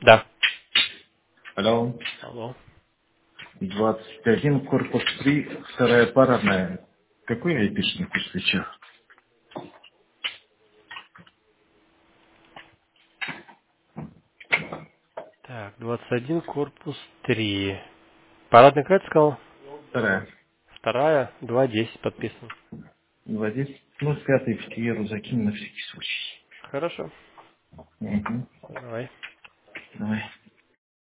Да. Алло. Алло. 21, корпус 3, вторая парадная. Какой айпишный курс свеча? Так, 21, корпус 3. Парадный какая ты сказал? Вторая. Вторая, 2.10 подписан. 2.10. Ну, с пятой в Тиеру закинь на всякий случай. Хорошо. Угу. Давай. Давай.